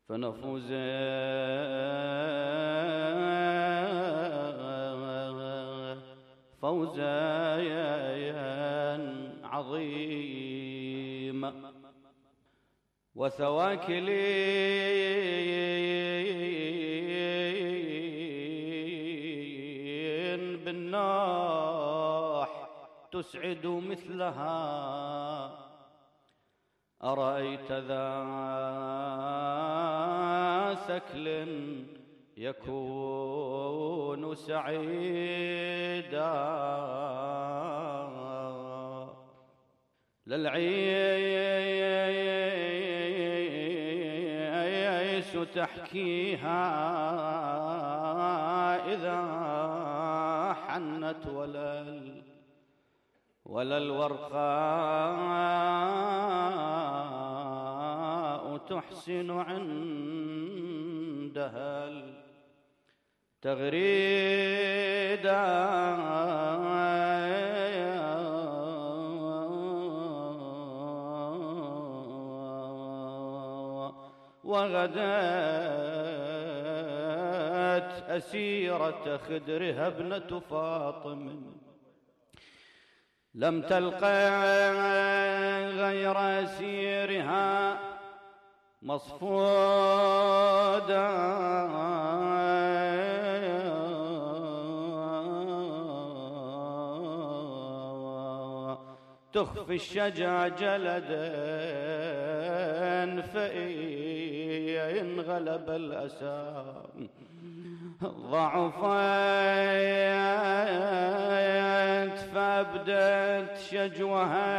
فنفوز فوزا عظيما. وثواك بالنوح تسعد مثلها. أرأيت ذا ثكل يكون سعيدا للعيش تحكيها إذا حنت ولا الورقاء تحسن عندها التغريدا. وغدت أسيرة خدرها ابنة فاطم لم تلقى غير أسيرها مصفودا تخفي الشجا جلدا فإن غلب الأسى ضعفت فأبدت شجوها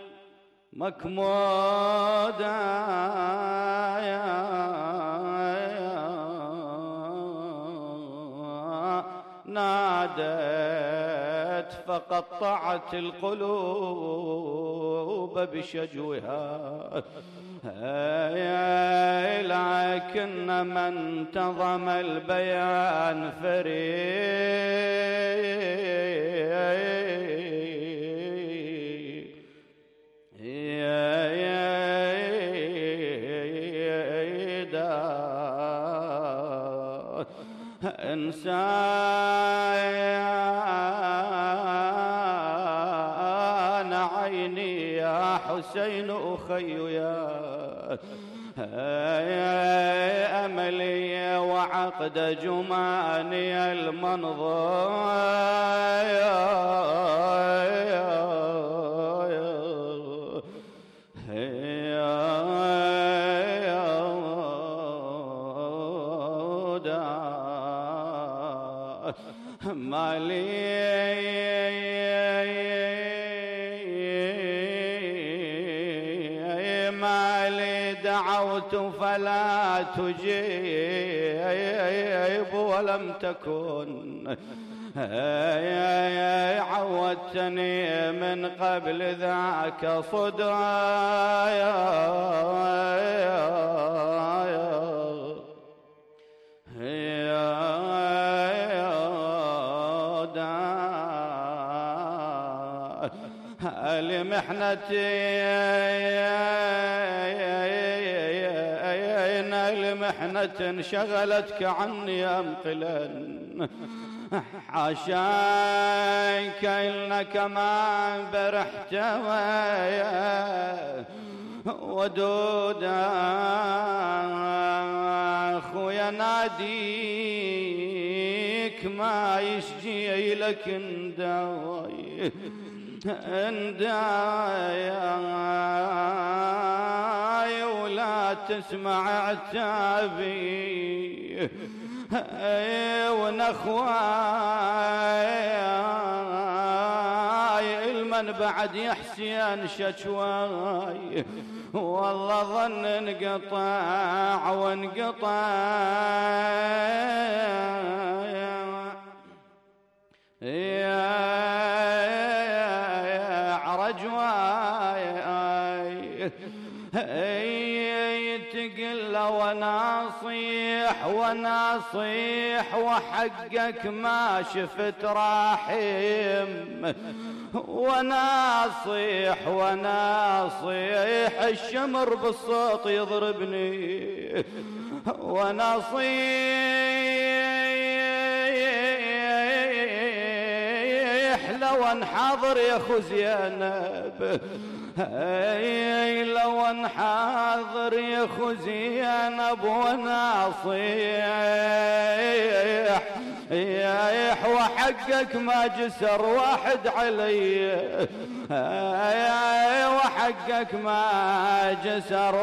المكمودا نادت فقطعت القلوب بشجوها لكن من انتظم البيان إنسان عيني يا حسين أخي يا أملي وعقد جماني مالي دعوت فلا تجيب ولم تكن عودتني من قبل ذاك صدايا لمحنة انشغلتك عني أمقلا حاشاك إنك ما برحت ودودا أخويا ناديك ما يشجي لك انداي ولا تسمع عتابي ونخواي المن بعد يحسين ششواي والله ظن انقطع وانقطع يا عرجواي تقل له وانا اصيح وحقك ما شفت راحم، وانا اصيح الشمر بالصوت يضربني، وانا اصيح لو انحاضر يا اخو زينب، لو انحاضر يا اخو زينب، وانا اصيح وحقك ما جسر واحد علي، وحقك ما جسر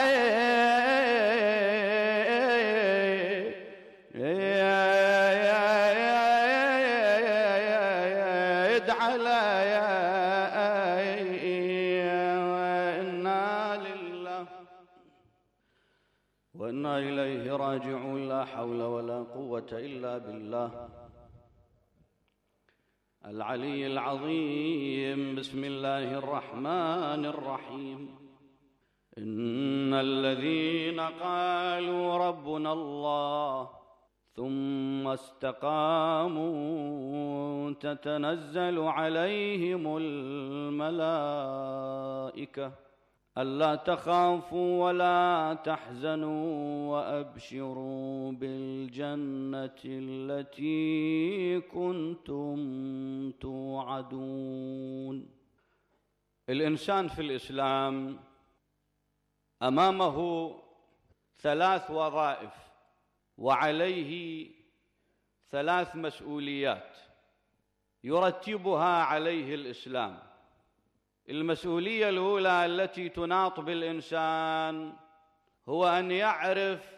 واحد علي. وإنا إليه راجعون. لا حول ولا قوة إلا بالله العلي العظيم. بسم الله الرحمن الرحيم. إن الذين قالوا ربنا الله ثم استقاموا تتنزل عليهم الملائكة ألا تخافوا ولا تحزنوا وأبشروا بالجنة التي كنتم توعدون. الإنسان في الإسلام أمامه 3 وظائف وعليه 3 مسؤوليات يرتبها عليه الإسلام. المسؤولية الأولى التي تناط بالإنسان هو أن يعرف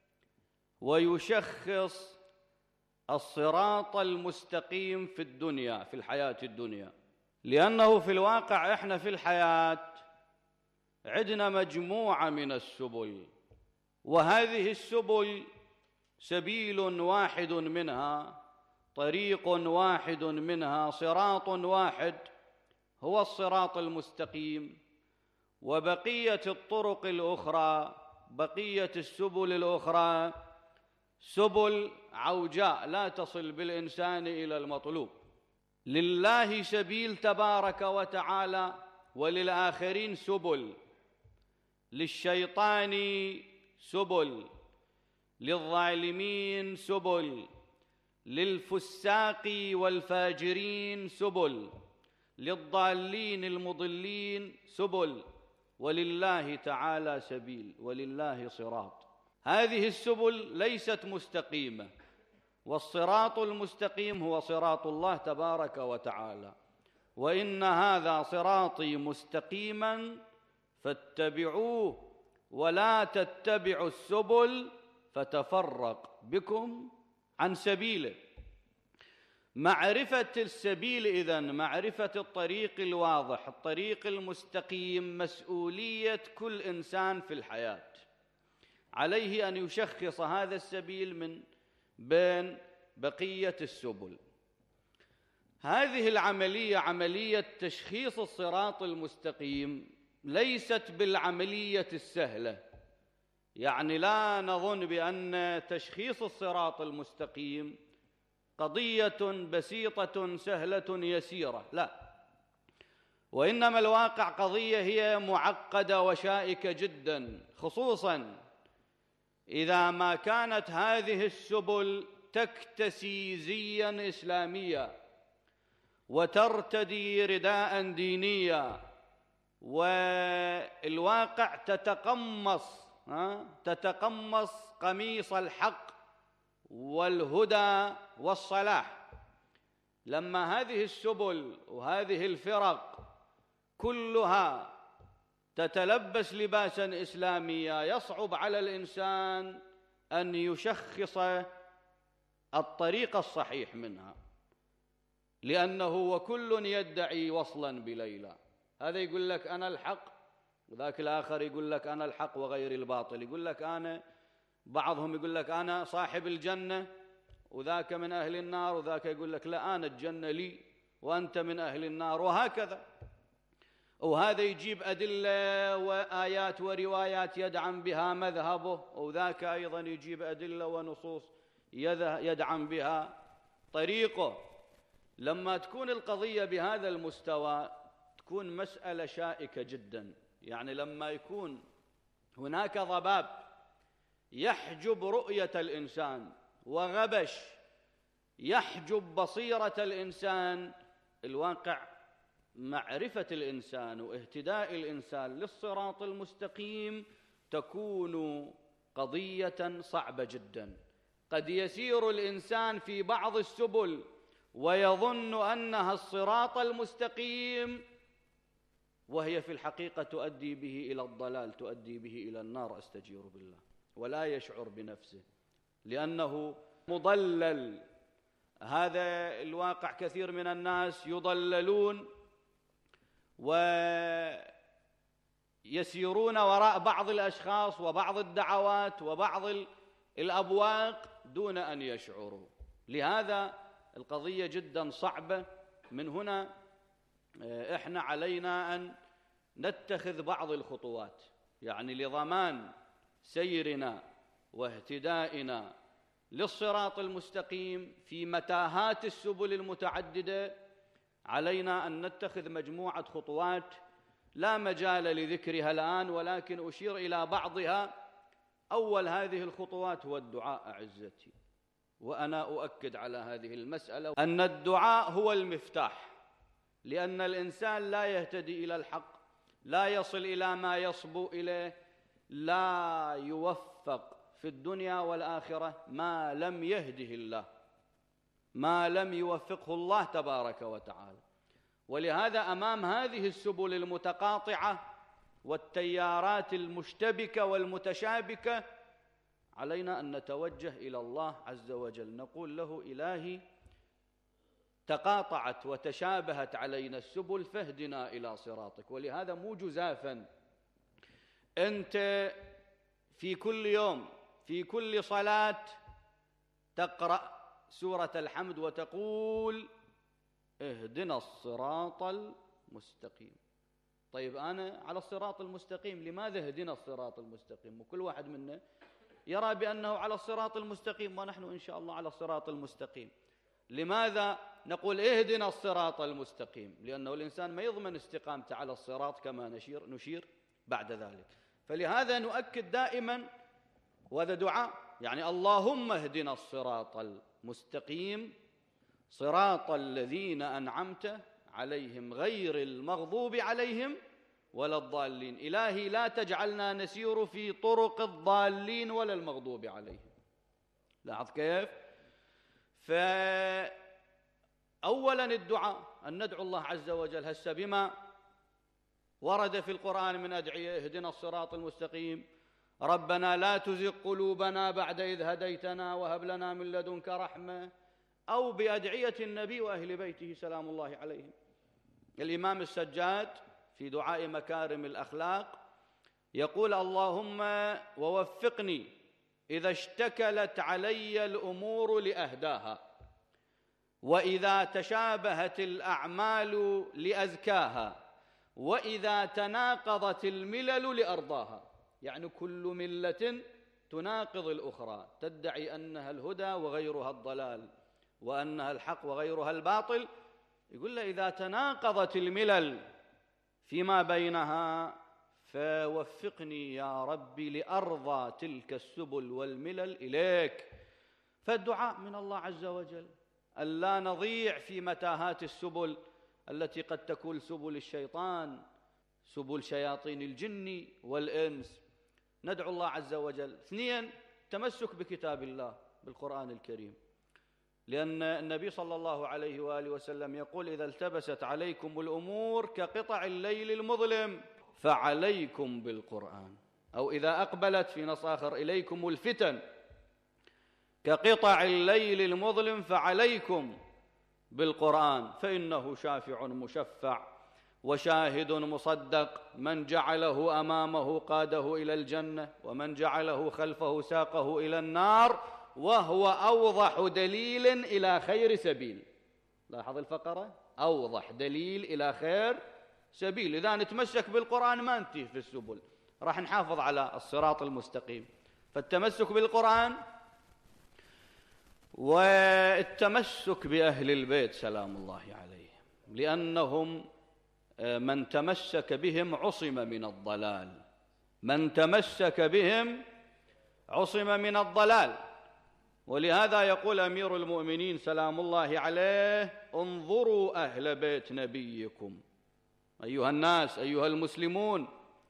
ويشخص الصراط المستقيم في الدنيا، في الحياة الدنيا، لأنه في الواقع إحنا في الحياة عندنا مجموعة من السبل، وهذه السبل سبيل واحد منها، طريق واحد منها، صراط واحد هو الصراط المستقيم، وبقية الطرق الأخرى، بقية السبل الأخرى سبل عوجاء لا تصل بالإنسان إلى المطلوب. لله سبيل تبارك وتعالى، وللآخرين سبل، للشيطان سبل، للظالمين سبل، للفساق والفاجرين سبل، للضالين المضلين سبل، ولله تعالى سبيل، ولله صراط. هذه السبل ليست مستقيمة، والصراط المستقيم هو صراط الله تبارك وتعالى. وإن هذا صراطي مستقيما فاتبعوه ولا تتبعوا السبل فتفرق بكم عن سبيله. معرفة السبيل إذن، معرفة الطريق الواضح، الطريق المستقيم، مسؤولية كل إنسان في الحياة. عليه أن يشخص هذا السبيل من بين بقية السبل. هذه العملية، عملية تشخيص الصراط المستقيم، ليست بالعملية السهلة. يعني لا نظن بأن تشخيص الصراط المستقيم قضية بسيطة سهلة يسيرة، لا، وإنما الواقع قضية هي معقدة وشائكة جدا، خصوصا إذا ما كانت هذه السبل تكتسي زيا إسلاميا وترتدي رداء دينيا، والواقع تتقمص قميص الحق والهدى والصلاح. لما هذه السبل وهذه الفرق كلها تتلبس لباسا إسلاميا، يصعب على الإنسان أن يشخص الطريق الصحيح منها، لأنه وكل يدعي وصلا بليلى. هذا يقول لك أنا الحق، وذاك الآخر يقول لك أنا الحق وغير الباطل، يقول لك أنا، بعضهم يقول لك أنا صاحب الجنة وذاك من أهل النار، وذاك يقول لك لا، أنا الجنة لي وأنت من أهل النار، وهكذا. وهذا يجيب أدلة وآيات وروايات يدعم بها مذهبه، وذاك أيضا يجيب أدلة ونصوص يدعم بها طريقه. لما تكون القضية بهذا المستوى تكون مسألة شائكة جدا. يعني لما يكون هناك ضباب يحجب رؤية الإنسان وغبش يحجب بصيرة الإنسان، الواقع معرفة الإنسان واهتداء الإنسان للصراط المستقيم تكون قضية صعبة جدا. قد يسير الإنسان في بعض السبل ويظن أنها الصراط المستقيم، وهي في الحقيقة تؤدي به إلى الضلال، تؤدي به إلى النار، أستجير بالله، ولا يشعر بنفسه لأنه مضلل. هذا الواقع، كثير من الناس يضللون ويسيرون وراء بعض الأشخاص وبعض الدعوات وبعض الأبواق دون أن يشعروا. لهذا القضية جدا صعبة. من هنا إحنا علينا أن نتخذ بعض الخطوات، يعني لضمان سيرنا واهتدائنا للصراط المستقيم في متاهات السبل المتعددة. علينا أن نتخذ مجموعة خطوات لا مجال لذكرها الآن، ولكن أشير إلى بعضها. أول هذه الخطوات هو الدعاء أعزتي، وأنا أؤكد على هذه المسألة أن الدعاء هو المفتاح، لأن الإنسان لا يهتدي إلى الحق، لا يصل إلى ما يصبو إليه، لا يوفق في الدنيا والآخرة ما لم يهده الله، ما لم يوفقه الله تبارك وتعالى. ولهذا أمام هذه السبل المتقاطعة والتيارات المشتبكة والمتشابكة علينا أن نتوجه إلى الله عز وجل، نقول له: إلهي، تقاطعت وتشابهت علينا السبل فاهدنا إلى صراطك. ولهذا مو جزافا أنت في كل يوم في كل صلاة تقرأ سورة الحمد وتقول: اهدنا الصراط المستقيم. طيب أنا على الصراط المستقيم، لماذا اهدنا الصراط المستقيم؟ وكل واحد منا يرى بأنه على الصراط المستقيم، ونحن إن شاء الله على الصراط المستقيم. لماذا نقول اهدنا الصراط المستقيم؟ لأنه الإنسان ما يضمن استقامته على الصراط كما نشير بعد ذلك. فلهذا نؤكد دائما، وهذا دعاء، يعني اللهم اهدنا الصراط المستقيم صراط الذين أنعمت عليهم غير المغضوب عليهم ولا الضالين. إلهي لا تجعلنا نسير في طرق الضالين ولا المغضوب عليهم. لاحظ كيف؟ فأولا الدعاء، أن ندعو الله عز وجل هسه بما ورد في القرآن من أدعية: اهدنا الصراط المستقيم، ربنا لا تزغ قلوبنا بعد إذ هديتنا وهب لنا من لدنك رحمة، أو بأدعية النبي وأهل بيته سلام الله عليهم. الإمام السجاد في دعاء مكارم الأخلاق يقول: اللهم ووفقني إذا اشتكلت علي الأمور لأهداها، وإذا تشابهت الأعمال لأزكاها، وإذا تناقضت الملل لأرضاها. يعني كل ملة تناقض الأخرى، تدعي أنها الهدى وغيرها الضلال، وأنها الحق وغيرها الباطل. يقول له: إذا تناقضت الملل فيما بينها فوفقني يا ربي لأرضى تلك السبل والملل إليك. فالدعاء من الله عز وجل ألا نضيع في متاهات السبل التي قد تكون سبل الشيطان، سبل شياطين الجن والإنس. ندعو الله عز وجل. اثنين، تمسك بكتاب الله، بالقرآن الكريم، لأن النبي صلى الله عليه وآله وسلم يقول: إذا التبست عليكم الأمور كقطع الليل المظلم فعليكم بالقرآن، أو إذا أقبلت في نص آخر إليكم الفتن كقطع الليل المظلم فعليكم بالقرآن، فإنه شافع مشفع وشاهد مصدق، من جعله أمامه قاده إلى الجنة، ومن جعله خلفه ساقه إلى النار، وهو أوضح دليل إلى خير سبيل. لاحظ الفقرة: أوضح دليل إلى خير سبيل. إذا نتمسك بالقرآن ما نتيه في السبل، راح نحافظ على الصراط المستقيم. فالتمسك بالقرآن والتمسك بأهل البيت سلام الله عليهم، لأنهم من تمسك بهم عصم من الضلال، من تمسك بهم عصم من الضلال. ولهذا يقول أمير المؤمنين سلام الله عليه: انظروا أهل بيت نبيكم، أيها الناس أيها المسلمون،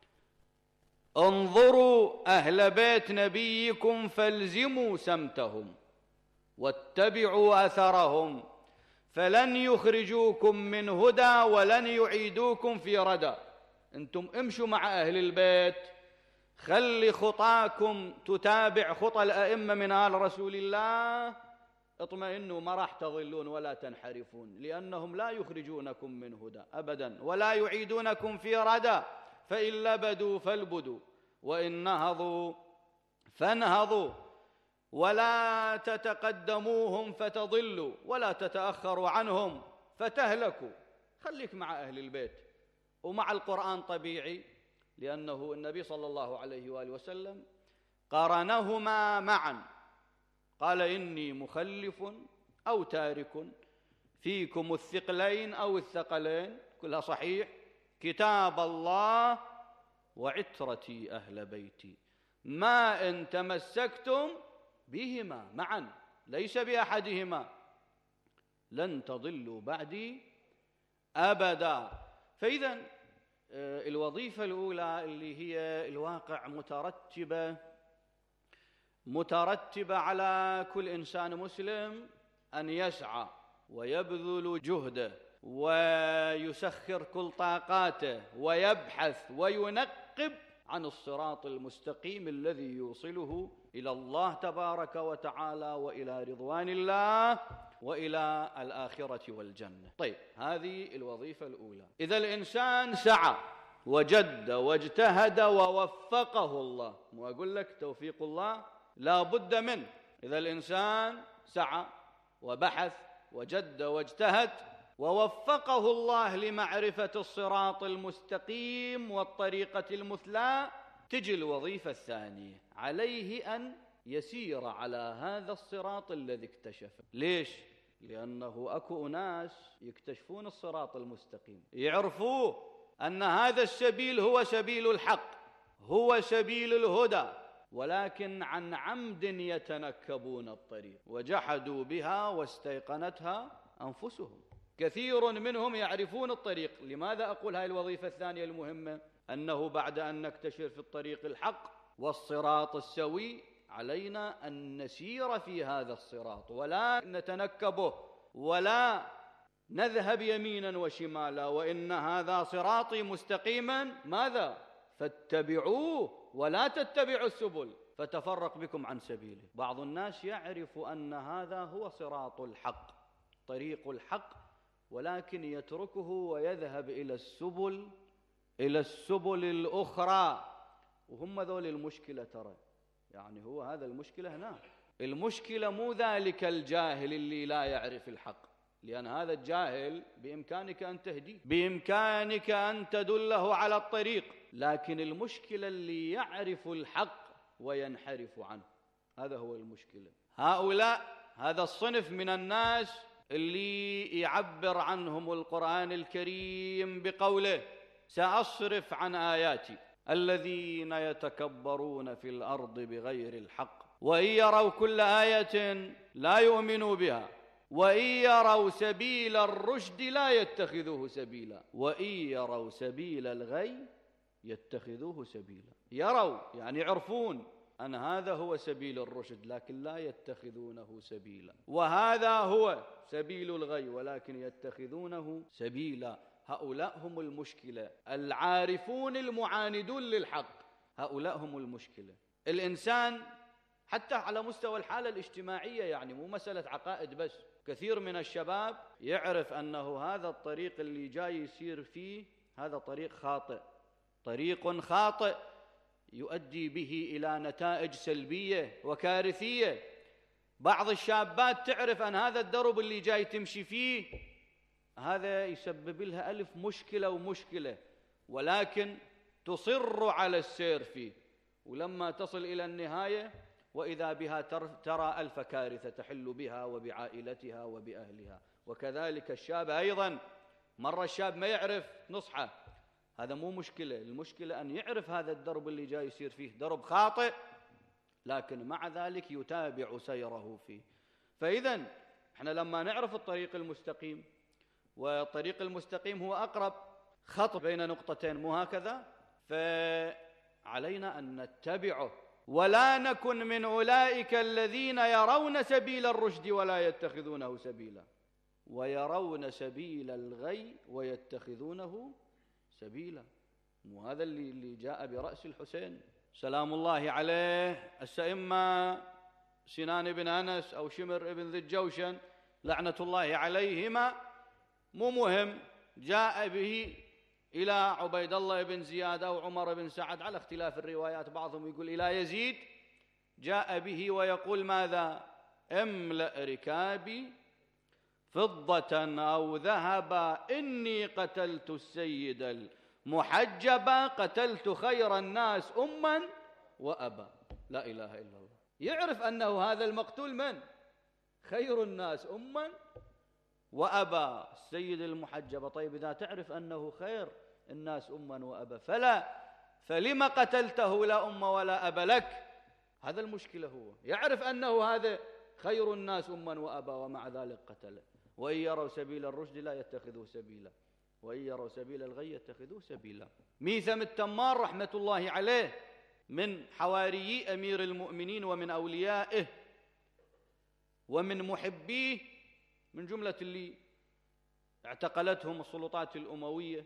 انظروا أهل بيت نبيكم فالزموا سمتهم واتبعوا أثرهم، فلن يخرجوكم من هدى ولن يعيدوكم في ردى. أنتم امشوا مع أهل البيت، خلي خطاكم تتابع خطى الأئمة من آل رسول الله، اطمئنوا ما راح تضلون ولا تنحرفون، لأنهم لا يخرجونكم من هدى أبدا ولا يعيدونكم في ردى. فإن لبدوا فالبدوا وإن نهضوا فانهضوا، ولا تتقدموهم فتضلوا ولا تتأخروا عنهم فتهلكوا. خليك مع أهل البيت ومع القرآن طبيعي، لأنه النبي صلى الله عليه وآله وسلم قارنهما معا، قال: إني مخلف أو تارك فيكم الثقلين أو الثقلين، كلها صحيح، كتاب الله وعترتي أهل بيتي، ما إن تمسكتم بهما معا ليس بأحدهما لن تضلوا بعدي أبدا. فإذا الوظيفة الأولى اللي هي الواقع مترتبة على كل إنسان مسلم أن يسعى ويبذل جهده ويسخر كل طاقاته ويبحث وينقب عن الصراط المستقيم الذي يوصله إلى الله تبارك وتعالى وإلى رضوان الله وإلى الآخرة والجنة. طيب، هذه الوظيفة الأولى. إذا الإنسان سعى وجد واجتهد ووفقه الله، وأقول لك توفيق الله لا بد منه. إذا الإنسان سعى وبحث وجد واجتهد ووفقه الله لمعرفة الصراط المستقيم والطريقة المثلى، تجي الوظيفة الثانية، عليه أن يسير على هذا الصراط الذي اكتشفه. ليش؟ لأنه أكو أناس يكتشفون الصراط المستقيم، يعرفوه أن هذا السبيل هو سبيل الحق، هو سبيل الهدى، ولكن عن عمد يتنكبون الطريق وجحدوا بها واستيقنتها أنفسهم. كثير منهم يعرفون الطريق. لماذا أقول هاي الوظيفة الثانية المهمة؟ أنه بعد أن نكتشف في الطريق الحق والصراط السوي، علينا أن نسير في هذا الصراط ولا نتنكبه ولا نذهب يمينا وشمالا، وإن هذا صراطي مستقيما ماذا؟ فاتبعوه ولا تتبعوا السبل فتفرق بكم عن سبيله. بعض الناس يعرف أن هذا هو صراط الحق، طريق الحق، ولكن يتركه ويذهب إلى السبل الأخرى، وهم ذول المشكلة ترى. يعني هو هذا المشكلة هنا، المشكلة مو ذلك الجاهل اللي لا يعرف الحق، لأن هذا الجاهل بإمكانك أن تهديه، بإمكانك أن تدله على الطريق، لكن المشكلة اللي يعرف الحق وينحرف عنه، هذا هو المشكلة. هؤلاء، هذا الصنف من الناس اللي يعبر عنهم القرآن الكريم بقوله: سأصرف عن آياتي الذين يتكبرون في الأرض بغير الحق وإن يروا كل آية لا يؤمنوا بها وإن يروا سبيل الرشد لا يتخذوه سبيلا وإن يروا سبيل الغي يتخذوه سبيلا. يروا يعني يعرفون أن هذا هو سبيل الرشد، لكن لا يتخذونه سبيلا، وهذا هو سبيل الغي ولكن يتخذونه سبيلا. هؤلاء هم المشكلة، العارفون المعاندون للحق، هؤلاء هم المشكلة. الإنسان حتى على مستوى الحالة الاجتماعية، يعني مو مسألة عقائد بس، كثير من الشباب يعرف أنه هذا الطريق اللي جاي يسير فيه هذا طريق خاطئ، طريق خاطئ يؤدي به إلى نتائج سلبية وكارثية. بعض الشابات تعرف أن هذا الدرب اللي جاي تمشي فيه هذا يسبب لها ألف مشكلة ومشكلة، ولكن تصر على السير فيه، ولما تصل إلى النهاية وإذا بها ترى ألف كارثة تحل بها وبعائلتها وبأهلها. وكذلك الشاب أيضا، مرة الشاب ما يعرف نصحه، هذا مو مشكلة، المشكلة أن يعرف هذا الدرب اللي جاي يصير فيه درب خاطئ، لكن مع ذلك يتابع سيره فيه. فإذا احنا لما نعرف الطريق المستقيم، والطريق المستقيم هو أقرب خط بين نقطتين، مو هكذا؟ فعلينا أن نتبعه، ولا نكن من أولئك الذين يرون سبيل الرشد ولا يتخذونه سبيلا، ويرون سبيل الغي ويتخذونه سبيلا. وهذا اللي جاء برأس الحسين سلام الله عليه. السئمة سنان بن أنس أو شمر بن ذي الجوشن لعنة الله عليهما، مو مهم، جاء به إلى عبيد الله بن زياد أو عمر بن سعد على اختلاف الروايات، بعضهم يقول إلى يزيد، جاء به ويقول ماذا؟ املأ ركابي فضة أو ذهبا إني قتلت السيد المحجبا، قتلت خير الناس أما وأبا. لا إله إلا الله. يعرف أنه هذا المقتول من؟ خير الناس أما وأبا، السيد المحجب. طيب إذا تعرف أنه خير الناس أما وأبا فلما قتلته لا أم ولا أب لك؟ هذا المشكلة. هو يعرف أنه هذا خير الناس أما وأبا ومع ذلك قتله. وإن يروا سبيل الرشد لا يتخذوه سبيلا وإن يروا سبيل الغي يتخذوه سبيلا. ميثم التمار رحمة الله عليه من حواريي أمير المؤمنين ومن أوليائه ومن محبيه، من جملة اللي اعتقلتهم السلطات الأموية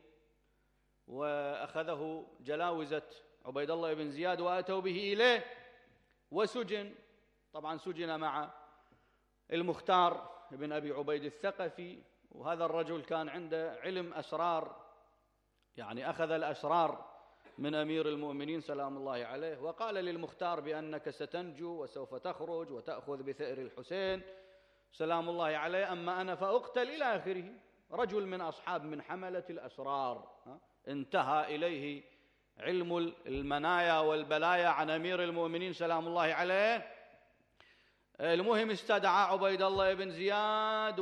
وأخذه جلاوزة عبيد الله بن زياد وأتوا به إليه وسجن. طبعا سجن مع المختار بن أبي عبيد الثقفي، وهذا الرجل كان عنده علم أسرار، يعني أخذ الأسرار من أمير المؤمنين سلام الله عليه، وقال للمختار بأنك ستنجو وسوف تخرج وتأخذ بثأر الحسين سلام الله عليه، أما أنا فأقتل إلى آخره. رجل من أصحاب من حملة الأسرار، انتهى إليه علم المنايا والبلايا عن أمير المؤمنين سلام الله عليه. المهم استدعى عبيد الله بن زياد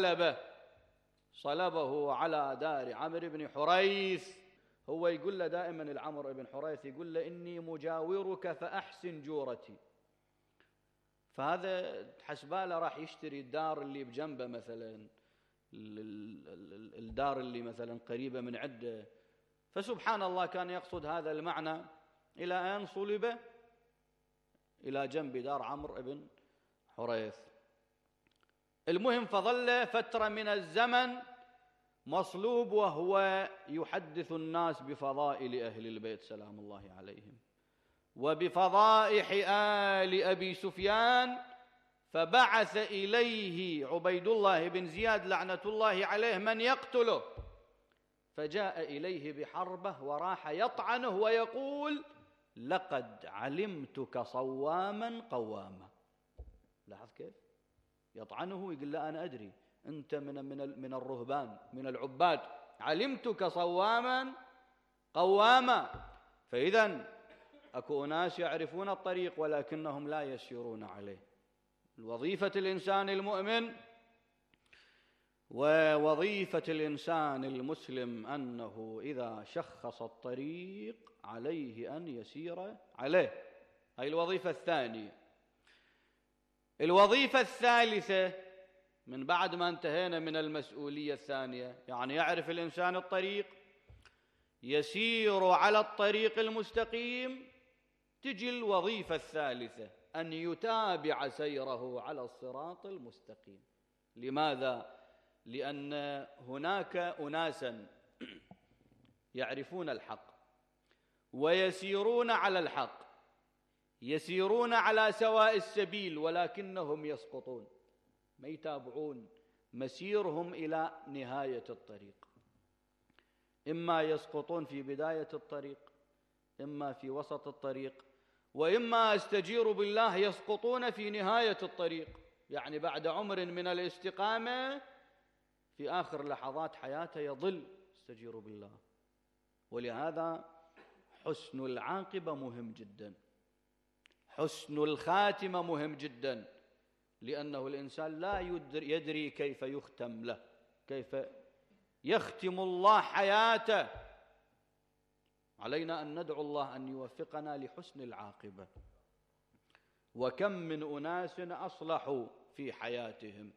صلبه على دار عمرو بن حريث. هو يقول له دائما العمر بن حريث يقول له إني مجاورك فأحسن جورتي. فهذا حسباله راح يشتري الدار اللي بجنبه، مثلا الدار اللي مثلا قريبة من عده. فسبحان الله كان يقصد هذا المعنى إلى أن صلب إلى جنب دار عمرو بن حريث. المهم فظل فترة من الزمن مصلوب وهو يحدث الناس بفضائل أهل البيت سلام الله عليهم وبفضائح آل أبي سفيان. فبعث إليه عبيد الله بن زياد لعنة الله عليه من يقتله، فجاء إليه بحربة وراح يطعنه ويقول لقد علمتك صواما قواما. لاحظ كيف يطعنه، يقول لا أنا أدري أنت من الرهبان من العباد، علمتك صواما قواما. فإذا أكو أناس يعرفون الطريق ولكنهم لا يسيرون عليه. وظيفة الإنسان المؤمن ووظيفة الإنسان المسلم أنه إذا شخص الطريق عليه أن يسير عليه. هذه الوظيفة الثانية. الوظيفة الثالثة من بعد ما انتهينا من المسؤولية الثانية، يعني يعرف الإنسان الطريق، يسير على الطريق المستقيم، تجي الوظيفة الثالثة أن يتابع سيره على الصراط المستقيم. لماذا؟ لأن هناك أناسا يعرفون الحق ويسيرون على الحق، يسيرون على سواء السبيل، ولكنهم يسقطون، ما يتابعون مسيرهم إلى نهاية الطريق. إما يسقطون في بداية الطريق، إما في وسط الطريق، وإما استجير بالله يسقطون في نهاية الطريق، يعني بعد عمر من الاستقامة في آخر لحظات حياته يضل، استجير بالله. ولهذا حسن العاقبة مهم جدا، حسن الخاتمة مهم جدا، لأنه الإنسان لا يدري كيف يختم له، كيف يختم الله حياته. علينا أن ندعو الله أن يوفقنا لحسن العاقبة. وكم من أناس أصلحوا في حياتهم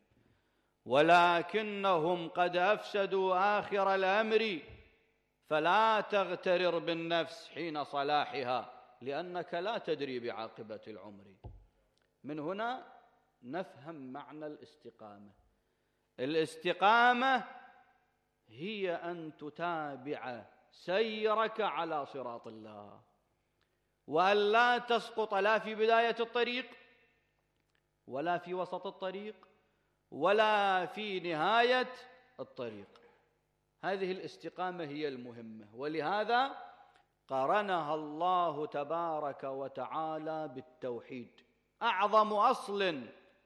ولكنهم قد أفسدوا آخر الأمر، فلا تغترر بالنفس حين صلاحها، لأنك لا تدري بعاقبة العمر. من هنا نفهم معنى الاستقامة. الاستقامة هي أن تتابع سيرك على صراط الله، وأن لا تسقط لا في بداية الطريق ولا في وسط الطريق ولا في نهاية الطريق. هذه الاستقامة هي المهمة، ولهذا قرنها الله تبارك وتعالى بالتوحيد. أعظم أصل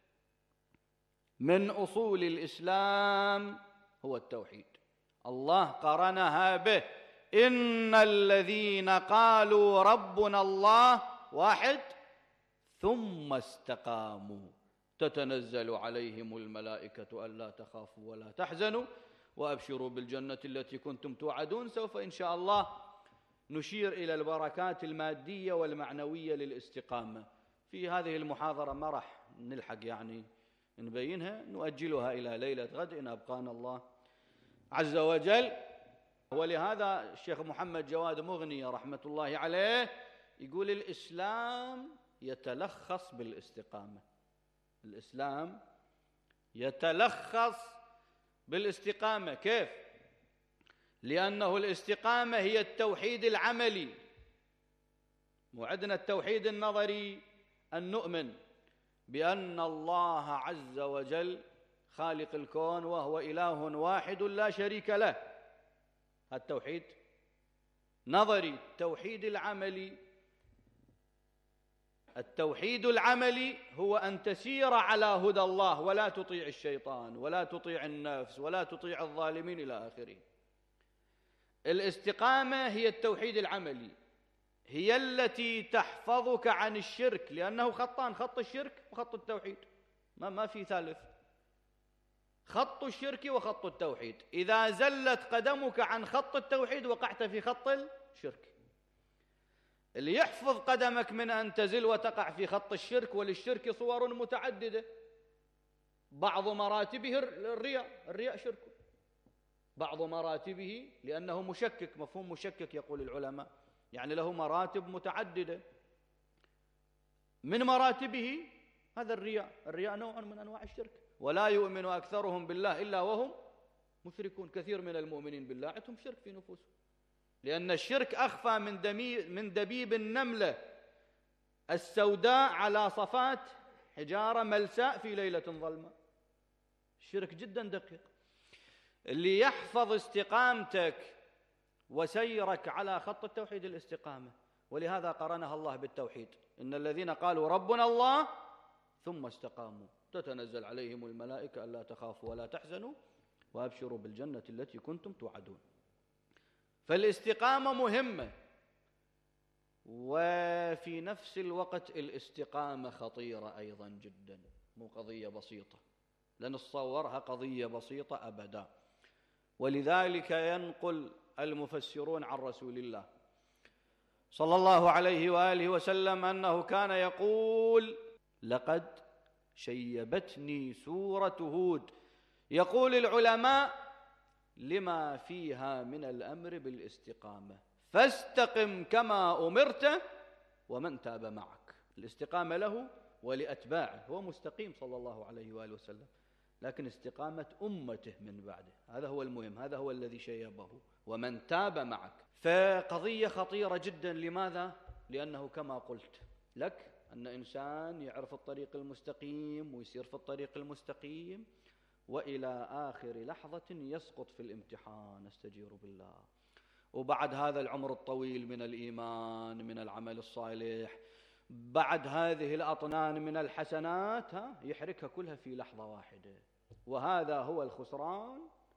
من أصول الإسلام هو التوحيد، الله قرنها به. إن الذين قالوا ربنا الله واحد ثم استقاموا تتنزل عليهم الملائكة ألا تخافوا ولا تحزنوا وأبشروا بالجنة التي كنتم توعدون. سوف إن شاء الله نشير إلى البركات المادية والمعنوية للاستقامة في هذه المحاضرة، ما راح نلحق يعني نبينها، نؤجلها إلى ليلة غد إن أبقانا الله عز وجل. ولهذا الشيخ محمد جواد مغني رحمة الله عليه يقول الإسلام يتلخص بالاستقامة. الإسلام يتلخص بالاستقامة. كيف؟ لأنه الاستقامة هي التوحيد العملي. وعندنا التوحيد النظري أن نؤمن بأن الله عز وجل خالق الكون وهو إله واحد لا شريك له، التوحيد نظري. التوحيد العملي، التوحيد العملي هو أن تسير على هدى الله ولا تطيع الشيطان ولا تطيع النفس ولا تطيع الظالمين إلى آخره. الاستقامة هي التوحيد العملي، هي التي تحفظك عن الشرك، لأنه خطان، خط الشرك وخط التوحيد، ما في ثالث، خط الشرك وخط التوحيد. إذا زلت قدمك عن خط التوحيد وقعت في خط الشرك. اللي يحفظ قدمك من أن تزل وتقع في خط الشرك، وللشرك صور متعددة، بعض مراتبه الرياء شرك، بعض مراتبه لأنه مشكك، مفهوم مشكك يقول العلماء، يعني له مراتب متعددة. من مراتبه هذا الرياء نوع من أنواع الشرك. ولا يؤمن أكثرهم بالله إلا وهم مشركون. كثير من المؤمنين بالله عندهم شرك في نفوسهم، لأن الشرك أخفى من دبيب النملة السوداء على صفات حجارة ملساء في ليلة ظلمة. الشرك جدا دقيق. اللي يحفظ استقامتك وسيرك على خط التوحيد الاستقامة، ولهذا قرنها الله بالتوحيد. إن الذين قالوا ربنا الله ثم استقاموا تتنزل عليهم الملائكة ألا تخافوا ولا تحزنوا وأبشروا بالجنة التي كنتم توعدون. فالاستقامة مهمة، وفي نفس الوقت الاستقامة خطيرة أيضا جدا، مو قضية بسيطة، لن نتصورها قضية بسيطة أبدا. ولذلك ينقل المفسرون عن رسول الله صلى الله عليه وآله وسلم أنه كان يقول: لقد شيبتني سورة هود. يقول العلماء: لما فيها من الأمر بالاستقامة، فاستقم كما أمرت ومن تاب معك. الاستقامة له ولأتباعه، هو مستقيم صلى الله عليه وآله وسلم، لكن استقامة أمته من بعده، هذا هو المهم، هذا هو الذي شيبه، ومن تاب معك. فقضية خطيرة جدا. لماذا؟ لأنه كما قلت لك أن إنسان يعرف الطريق المستقيم ويسير في الطريق المستقيم، وإلى آخر لحظة يسقط في الامتحان، استجير بالله. وبعد هذا العمر الطويل من الإيمان، من العمل الصالح، بعد هذه الأطنان من الحسنات، يحركها كلها في لحظة واحدة. وهذا هو الخسران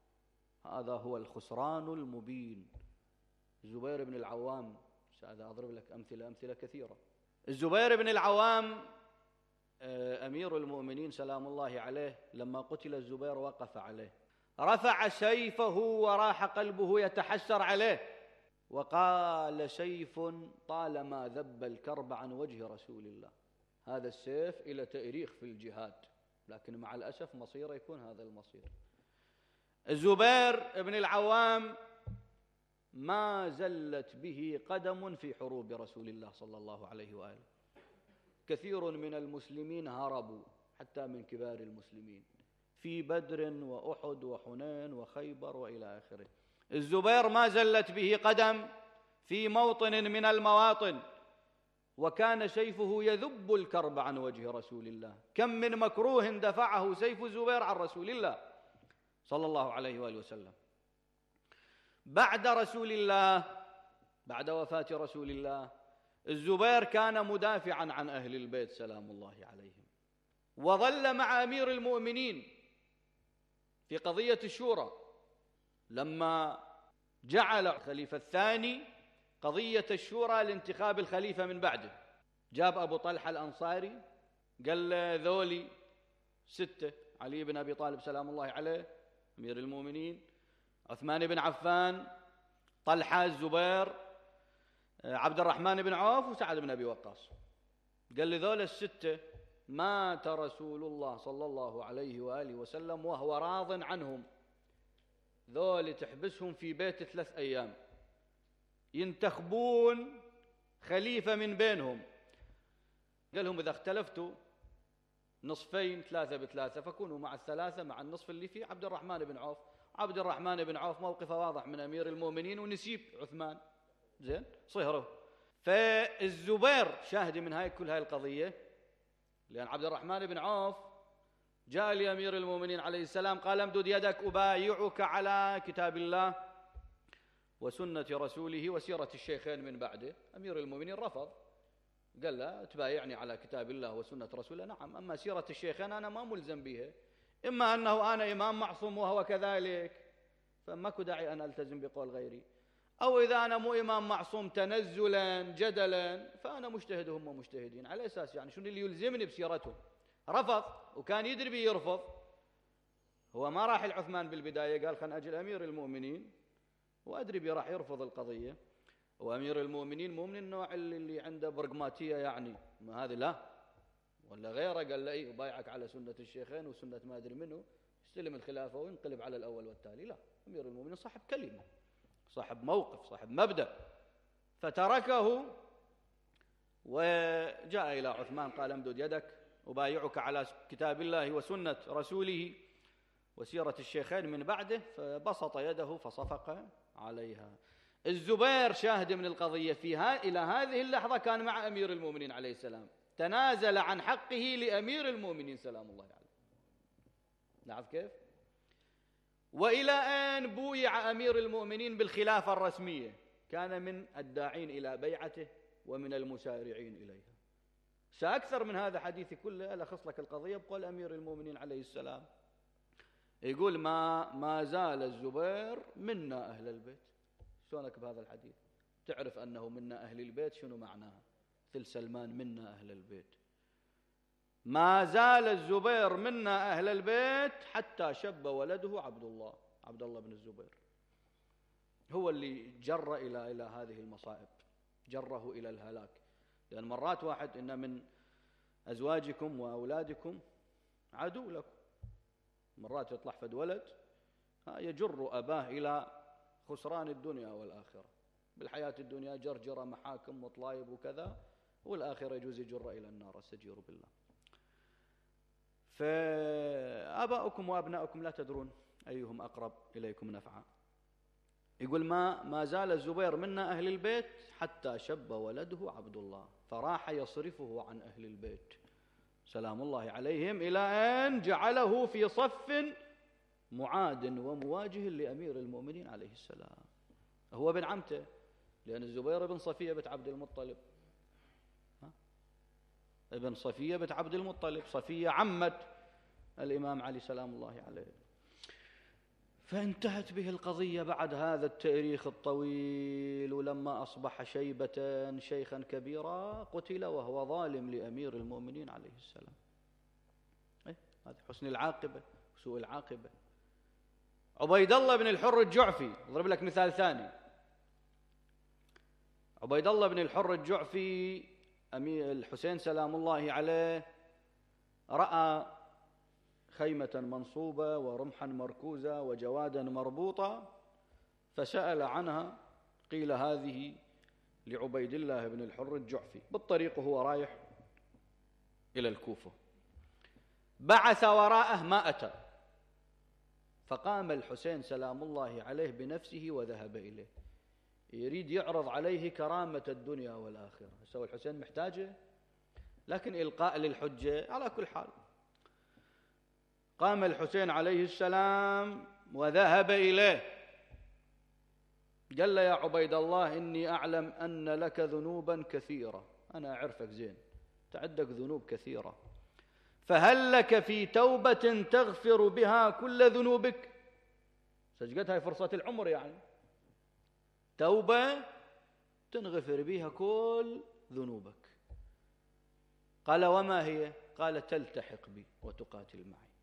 هذا هو الخسران المبين. الزبير بن العوام، هذا أضرب لك أمثلة كثيرة. الزبير بن العوام أمير المؤمنين سلام الله عليه لما قتل الزبير وقف عليه، رفع سيفه وراح قلبه يتحسر عليه، وقال: سيف طالما ذب الكرب عن وجه رسول الله. هذا السيف إلى تأريخ في الجهاد، لكن مع الأسف مصيره يكون هذا المصير. الزبير بن العوام ما زلت به قدم في حروب رسول الله صلى الله عليه وآله. كثير من المسلمين هربوا حتى من كبار المسلمين في بدر وأحد وحنين وخيبر وإلى آخره. الزبير ما زلت به قدم في موطن من المواطن، وكان سيفه يذب الكرب عن وجه رسول الله. كم من مكروه دفعه سيف الزبير عن رسول الله صلى الله عليه وآله وسلم. بعد رسول الله، بعد وفاة رسول الله، الزبير كان مدافعا عن أهل البيت سلام الله عليهم، وظل مع أمير المؤمنين في قضية الشورى. لما جعل الخليفة الثاني قضية الشورى لانتخاب الخليفة من بعده، جاب أبو طلحة الأنصاري قال له: ذولي 6: علي بن أبي طالب سلام الله عليه أمير المؤمنين، عثمان بن عفان، طلحة، الزبير، عبد الرحمن بن عوف، وسعد بن أبي وقاص. قال لي: ذول 6 مات رسول الله صلى الله عليه وآله وسلم وهو راض عنهم، ذول تحبسهم في بيت 3 أيام، ينتخبون خليفة من بينهم. قال لهم: إذا اختلفتوا نصفين 3 ب3 فكونوا مع ال3 مع النصف اللي فيه عبد الرحمن بن عوف. عبد الرحمن بن عوف موقفه واضح من أمير المؤمنين ونسيب عثمان، زين صهره. فالزبير شاهد من كل هاي القضية، لأن عبد الرحمن بن عوف جاء لأمير المؤمنين عليه السلام قال: امدد يدك أبايعك على كتاب الله وسنة رسوله وسيرة الشيخين من بعده. أمير المؤمنين رفض، قال له: تبايعني على كتاب الله وسنة رسوله؟ نعم، أما سيرة الشيخين أنا ما ملزم بها، إما أنه أنا إمام معصوم وهو كذلك فماكو داعي أن ألتزم بقول غيري، أو إذا أنا مو إمام معصوم تنزلا جدلا فأنا مجتهد هم مجتهدين. على أساس يعني شنو اللي يلزمني بسيرتهم؟ رفض، وكان يدري بيه يرفض. هو ما راح العثمان بالبداية قال: خلنا أجل أمير المؤمنين، وأدري بيه راح يرفض القضية. وأمير المؤمنين مو من النوع اللي عنده برغماتية، يعني ما هذه لا ولا غيره. قال له: إيه بايعك على سنة الشيخين وسنة ما أدري منه، يستلم الخلافة وينقلب على الأول والتالي. لا، أمير المؤمنين صاحب كلمة، صاحب موقف، صاحب مبدأ. فتركه وجاء إلى عثمان قال: امدد يدك أبايعك على كتاب الله وسنة رسوله وسيرة الشيخين من بعده. فبسط يده فصفق عليها. الزبير شاهد من القضية إلى هذه اللحظة كان مع أمير المؤمنين عليه السلام، تنازل عن حقه لأمير المؤمنين سلام الله عليه. نعرف كيف؟ وإلى أن بويع أمير المؤمنين بالخلافة الرسمية كان من الداعين إلى بيعته ومن المسارعين إليها. سأكثر من هذا حديثي كله ألخص لك القضية بقول أمير المؤمنين عليه السلام، يقول: ما زال الزبير منا أهل البيت. شلونك بهذا الحديث؟ تعرف أنه منا أهل البيت شنو معناها؟ مثل سلمان منا أهل البيت. ما زال الزبير منا أهل البيت حتى شب ولده عبد الله بن الزبير، هو اللي جر إلى هذه المصائب، جره إلى الهلاك. لأن مرات واحد إن من أزواجكم وأولادكم عدو لكم، مرات يطلع فد ولد يجر أباه إلى خسران الدنيا والآخرة. بالحياة الدنيا جرجرة محاكم وطلايب وكذا، والآخرة يجوز يجر إلى النار، استجير بالله. فآباؤكم وأبناؤكم لا تدرون أيهم أقرب إليكم نفعا. يقول: ما زال الزبير منا أهل البيت حتى شب ولده عبد الله، فراح يصرفه عن أهل البيت سلام الله عليهم إلى أن جعله في صف معاد ومواجه لأمير المؤمنين عليه السلام. هو ابن عمته، لأن الزبير ابن صفية بنت عبد المطلب، ابن صفية بنت عبد المطلب، صفية عمت الإمام علي سلام الله عليه. فانتهت به القضية بعد هذا التاريخ الطويل، ولما أصبح شيبة شيخا كبيرا قتل وهو ظالم لأمير المؤمنين عليه السلام. هذا حسن العاقبة وسوء العاقبة. عبيد الله بن الحر الجعفي، أضرب لك مثال ثاني. عبيد الله بن الحر الجعفي أمير الحسين سلام الله عليه رأى خيمة منصوبة ورمحا مركوزة وجوادا مربوطة، فسأل عنها، قيل هذه لعبيد الله بن الحر الجعفي. بالطريق وهو رايح إلى الكوفة بعث وراءه ما أتى، فقام الحسين سلام الله عليه بنفسه وذهب إليه، يريد يعرض عليه كرامة الدنيا والآخرة. سوى الحسين محتاجه، لكن إلقاء للحجة. على كل حال قام الحسين عليه السلام وذهب إليه، قال له يا عبيد الله إني أعلم أن لك ذنوبا كثيرة، أنا أعرفك زين، تعدك ذنوب كثيرة، فهل لك في توبة تغفر بها كل ذنوبك؟ سجقت هاي فرصة العمر، يعني توبة تنغفر بها كل ذنوبك. قال وما هي؟ قال تلتحق بي وتقاتل معي.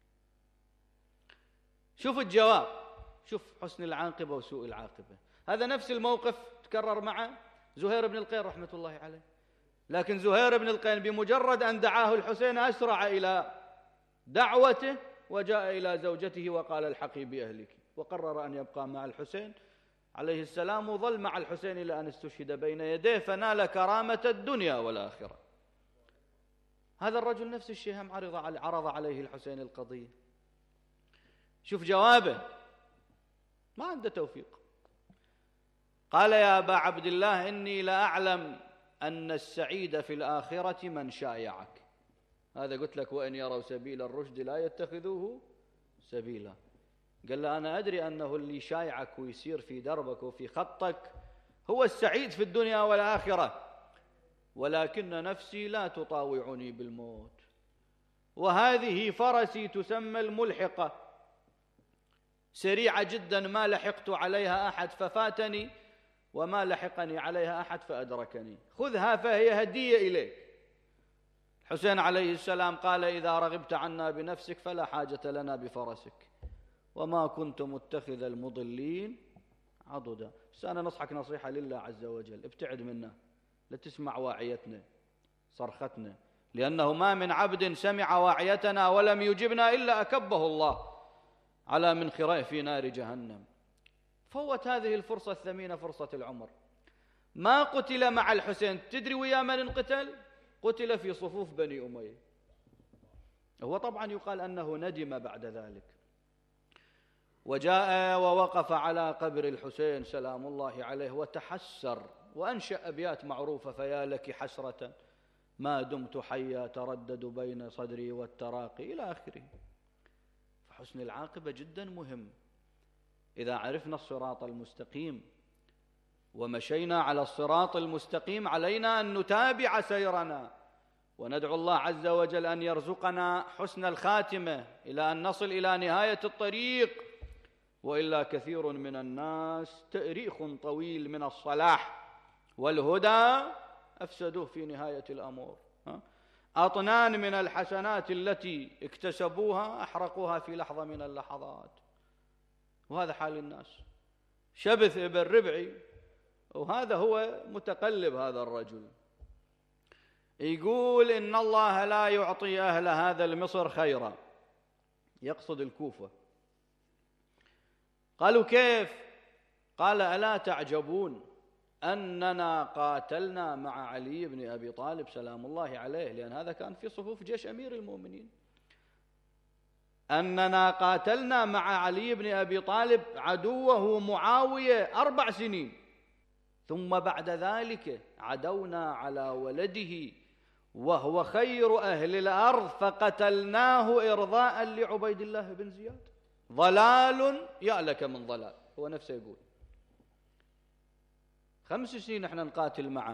شوف الجواب، شوف حسن العاقبة وسوء العاقبة. هذا نفس الموقف تكرر مع زهير بن القين رحمة الله عليه، لكن زهير بن القين بمجرد أن دعاه الحسين أسرع إلى دعوته وجاء إلى زوجته وقال الحقي بأهلك، وقرر أن يبقى مع الحسين عليه السلام، وظل مع الحسين إلى أن استشهد بين يديه فنال كرامة الدنيا والآخرة. هذا الرجل نفس الشيء هم عرض عليه الحسين القضية. شوف جوابه، ما عنده توفيق. قال يا أبا عبد الله إني لأعلم أن السعيد في الآخرة من شايعك. هذا قلت لك وإن يروا سبيل الرشد لا يتخذوه سبيلا. قال له أنا أدري أنه اللي شايعك ويسير في دربك وفي خطك هو السعيد في الدنيا والآخرة، ولكن نفسي لا تطاوعني بالموت، وهذه فرسي تسمى الملحقة، سريعة جدا ما لحقت عليها أحد ففاتني، وما لحقني عليها أحد فأدركني، خذها فهي هدية إليك. الحسين عليه السلام قال إذا رغبت عنا بنفسك فلا حاجة لنا بفرسك، وما كنت متخذ المضلين عضدا. بس أنا نصحك نصيحة لله عز وجل، ابتعد منا، لا تسمع واعيتنا صرختنا، لأنه ما من عبد سمع واعيتنا ولم يجبنا إلا أكبه الله على منخريه في نار جهنم. فوت هذه الفرصة الثمينة، فرصة العمر. ما قتل مع الحسين، تدري ويا من انقتل؟ قتل في صفوف بني أمية. هو طبعا يقال أنه ندم بعد ذلك، وجاء ووقف على قبر الحسين سلام الله عليه وتحسر، وأنشأ أبيات معروفة: فيا لك حسرة ما دمت حيا تردد بين صدري والتراقي، إلى آخره. فحسن العاقبة جدا مهم. إذا عرفنا الصراط المستقيم ومشينا على الصراط المستقيم علينا أن نتابع سيرنا، وندعو الله عز وجل أن يرزقنا حسن الخاتمة إلى أن نصل إلى نهاية الطريق. وإلا كثير من الناس تأريخ طويل من الصلاح والهدى أفسدوه في نهاية الأمور، أطنان من الحسنات التي اكتسبوها أحرقوها في لحظة من اللحظات. وهذا حال الناس. شبث ابن ربعي، وهذا هو متقلب هذا الرجل، يقول إن الله لا يعطي أهل هذا المصر خيرا، يقصد الكوفة. قالوا كيف؟ قال ألا تعجبون أننا قاتلنا مع علي بن أبي طالب سلام الله عليه، لأن هذا كان في صفوف جيش أمير المؤمنين، أننا قاتلنا مع علي بن أبي طالب عدوه معاوية 4 سنين، ثم بعد ذلك عدونا على ولده وهو خير أهل الأرض فقتلناه إرضاء لعبيد الله بن زياد. ضلال يألك من ضلال. هو نفسه يقول 5 سنين احنا نقاتل مع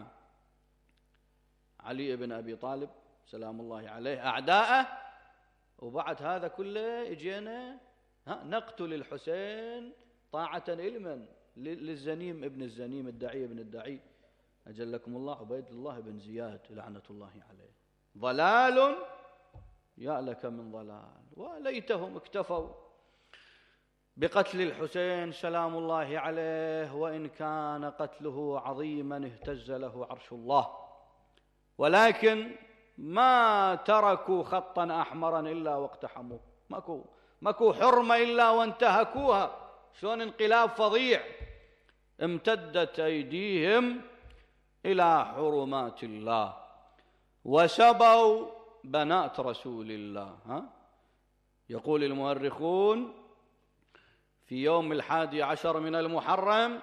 علي بن أبي طالب سلام الله عليه أعداءه، وبعد هذا كله اجينا نقتل الحسين طاعة لمن؟ للزنيم ابن الزنيم، الدعي ابن الدعي، أجلكم الله، عبيد الله بن زياد لعنة الله عليه. ضلال يا لك من ضلال، وليتهم اكتفوا بقتل الحسين سلام الله عليه، وإن كان قتله عظيما اهتز له عرش الله، ولكن ما تركوا خطا أحمرا إلا واقتحموه، ماكو حرمة إلا وانتهكوها. شلون انقلاب فظيع، امتدت أيديهم إلى حرمات الله وسبوا بنات رسول الله. يقول المؤرخون في يوم 11 من المحرم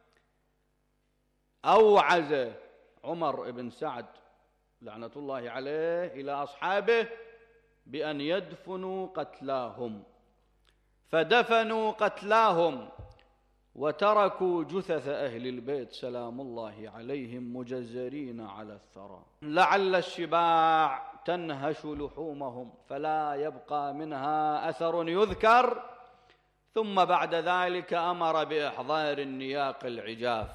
أوعز عمر بن سعد لعنة الله عليه إلى أصحابه بأن يدفنوا قتلاهم، فدفنوا قتلاهم وتركوا جثث أهل البيت سلام الله عليهم مجزرين على الثرى، لعل السباع تنهش لحومهم فلا يبقى منها أثر يذكر. ثم بعد ذلك أمر بإحضار النياق العجاف،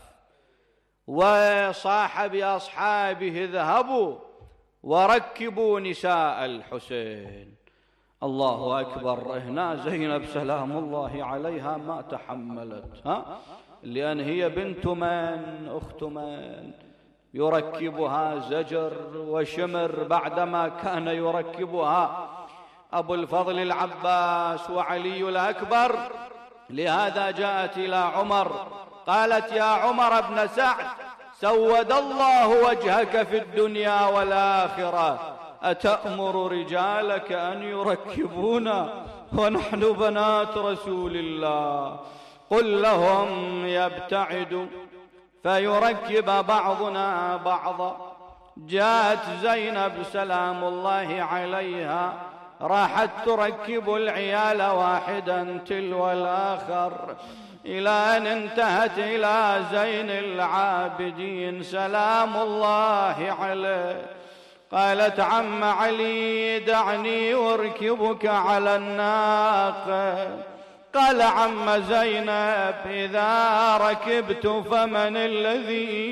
وصاح بأصحابه اذهبوا وركبوا نساء الحسين. الله أكبر. هنا زينب سلام الله عليها ما تحملت، لأن هي بنت من؟ أخت من؟ يركبها زجر وشمر بعدما كان يركبها أبو الفضل العباس وعلي الأكبر. لهذا جاءت إلى عمر قالت: يا عمر بن سعد، سود الله وجهك في الدنيا والآخرة، أتأمر رجالك أن يركبونا ونحن بنات رسول الله؟ قل لهم يبتعدوا فيركب بعضنا بعضا. جاءت زينب سلام الله عليها، راحت تركب العيال واحدا تلو الآخر، إلى أن انتهت إلى زين العابدين سلام الله عليه. قالت: عم علي دعني أركبك على الناقة. قال: عم زينب إذا ركبت فمن الذي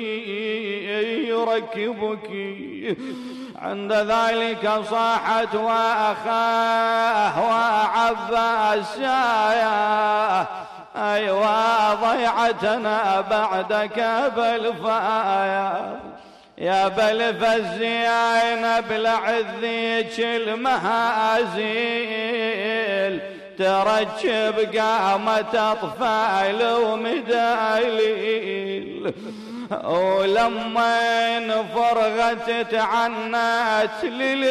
يركبك؟ عند ذلك صاحت: وأخاه وعباس أيوا ضيعتنا بعدك بالفايا، يا بل فزينا بالعذيك المهازيل، تركب قامة أطفال ومدايل. ولما فرغت تعنت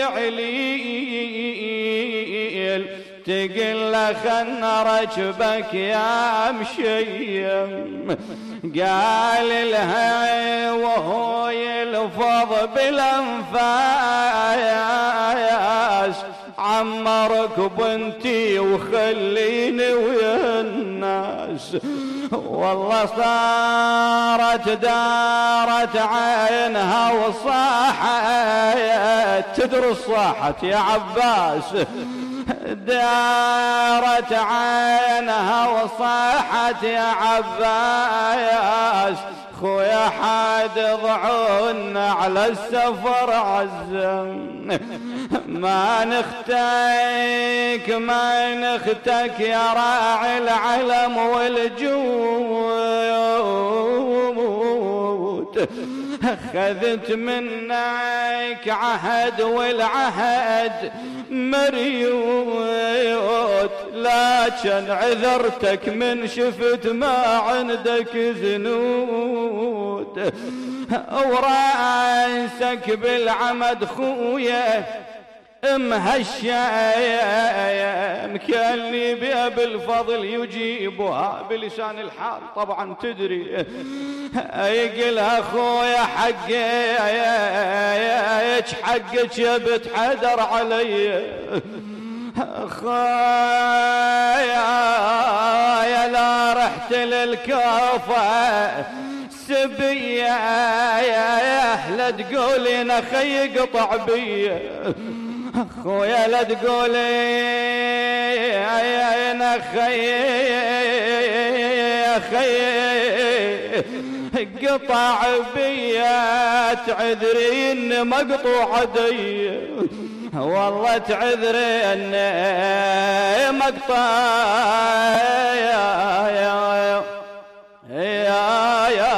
للعليل، تقل خلنا ركبك يا مشيم. قال لها وهو يلفظ بالانفاس: عم ركب انتي وخليني ويا الناس. والله دارت عينها وصاحت، تدري صاحت يا عباس، دارت عينها وصاحت يا عباس: خويا حاد ضعونا على السفر عزم، ما نختك يا راعي العلم والجود. خذت منك عهد والعهد مريوت، لكن عذرتك من شفت ما عندك زنود. وراسك بالعمد خويا مهشم، كان لي بأبي الفضل يجيبها بلسان الحال. طبعا تدري يقلها خويا حقك يا بنت حدر علي، خويا لا رحت للكوفة سبية لا تقولين اخي قطع بي. خويا لا تقولي يا خي يا خي قطع بيا تعذرين مقطوع دي والله تعذرين مقطع يا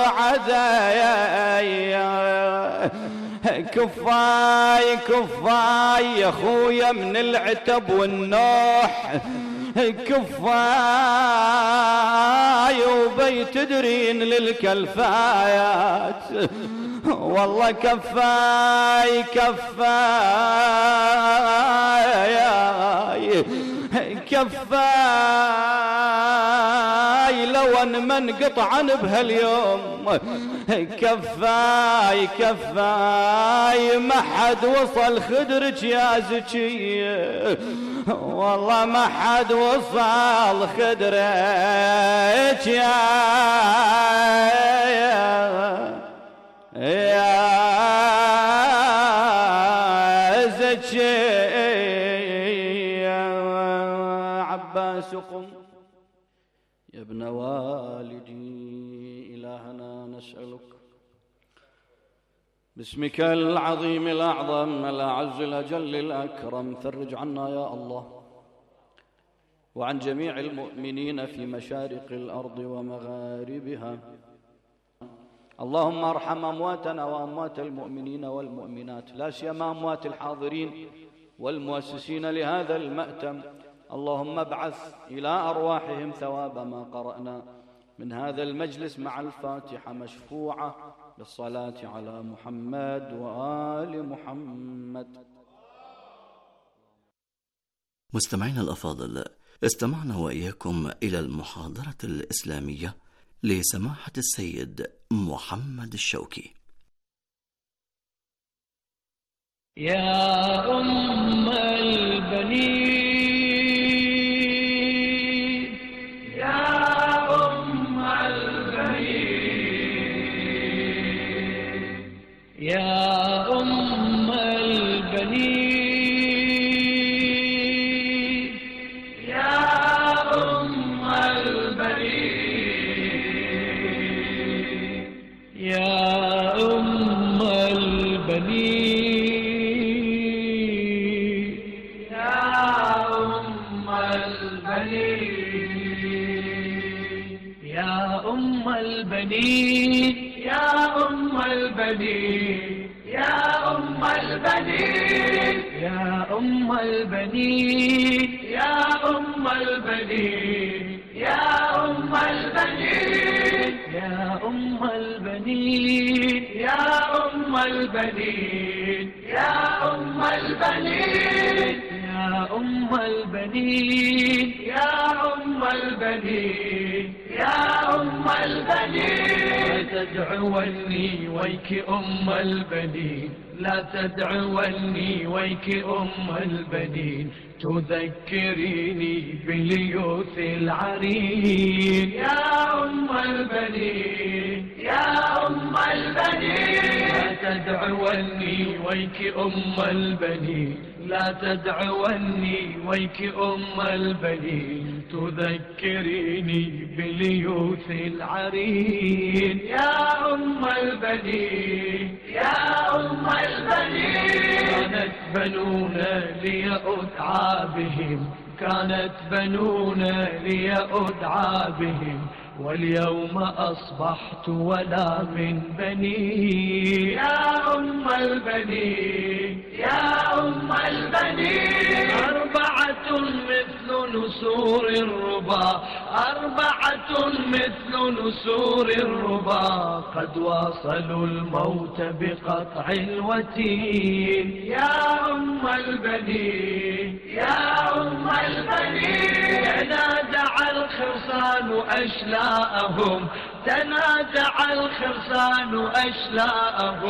عزايا كفاي كفاي يا خويا من العتب والنوح كفاي وبي تدرين للكلفايات والله كفاي كفاي كفاي لو ان من قطعن بهاليوم كفاي كفاي ما حد وصل خدرك يا زكي والله ما حد وصل خدرك يا زكي عباس قم يا ابن والدي إلهنا نسألك باسمك العظيم الأعظم الأعز الأجل الأكرم فرج عنا يا الله وعن جميع المؤمنين في مشارق الأرض ومغاربها. اللهم ارحم أمواتنا وأموات المؤمنين والمؤمنات لا سيما أموات الحاضرين والمؤسسين لهذا المأتم. اللهم ابعث إلى أرواحهم ثواب ما قرأنا من هذا المجلس مع الفاتحة مشفوعة بالصلاة على محمد وآل محمد. مستمعينا الأفاضل، استمعنا وإياكم إلى المحاضرة الإسلامية لسماحة السيد محمد الشوكي. يا أم البنين يا أم البنين يا أم البنين يا أم البنين يا أم البنين يا أم البنين يا أم البنين يا أم البنين يا أم البنين يا أم البنين يا أم البنين يا أم البنين يا أم البنين يا أم البنين يا أم البنين يا أم البنين يا أم البنين لا تدعوني ويك أم البنين لا تدعوني ويك أم البنين تذكريني باليوث العرين يا أم البنين يا أم البنين لا تدعوني ويك أم البنين لا تدعوني ويك أم البنين تذكريني باليوث العرين يا أم البنين يا أم البنين كانت بنونا ليأدعى بهم كانت بنونا ليأدعى بهم واليوم أصبحت ولا من بني يا أم البنين يا أم البنين أربعة مثل نسور الربا أربعة مثل نسور الربا قد واصلوا الموت بقطع الوتين يا أم البنين يا أم البنين تنازع الخرصان أشلاءهم تنازع الخرصان أشلاءهم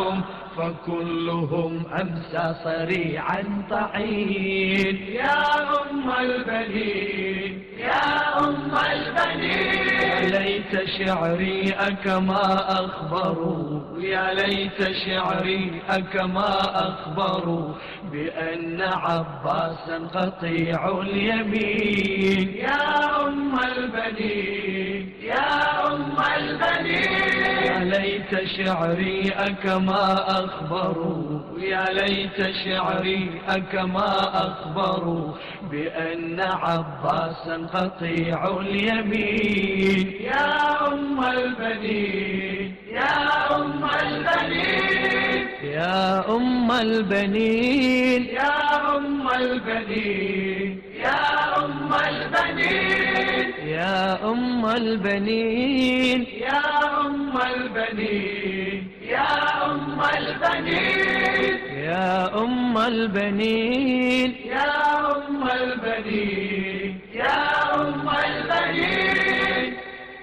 فكلهم أمسى صريعا طعين. يا أم البنين يا أم البنين، يا ليت شعري أكما أخبروا، يا ليت شعري أكما أخبروا بأن عباسا قطيع اليمين. يا أم البنين يا أم البنين، يا ليت شعري أكما أخبروا، يا ليت شعري أكما أخبروا بأن عباسا قطيع اليمين. يا أم البنين يا أم البنين، يا أم البنين يا أم البنين، يا أم البنين، يا أم البنين، يا أم البنين، يا أم البنين، يا أم البنين، يا أم البنين، يا أم البنين.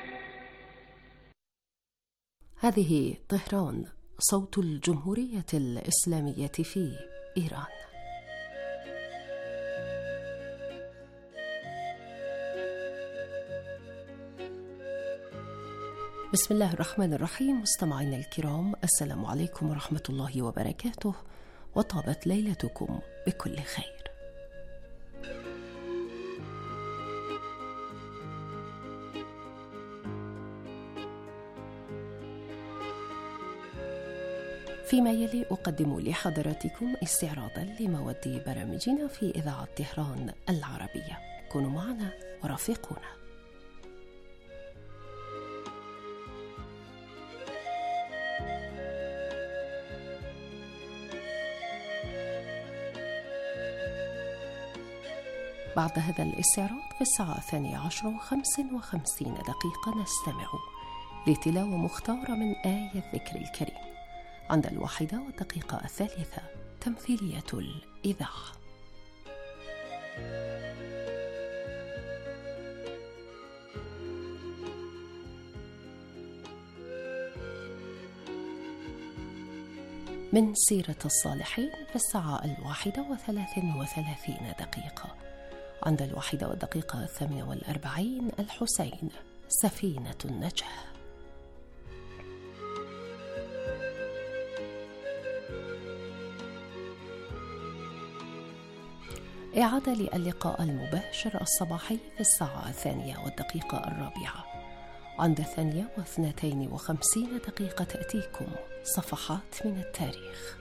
هذه طهران، صوت الجمهورية الإسلامية في إيران. بسم الله الرحمن الرحيم. مستمعينا الكرام، السلام عليكم ورحمة الله وبركاته، وطابت ليلتكم بكل خير. فيما يلي أقدم لحضراتكم استعراضا لمواد برامجنا في إذاعة طهران العربية. كونوا معنا ورافقونا. بعد هذا الاستعراض في الساعة 12:55 نستمع لتلاوة مختارة من آية الذكر الكريم. عند 1:03 تمثيلية الإذاعة. من سيرة الصالحين في الساعة 1:33. عند 1:48 الحسين، سفينة النجاة. إعادة للقاء المباشر الصباحي في الساعة 2:04. عند 2:52 تأتيكم صفحات من التاريخ.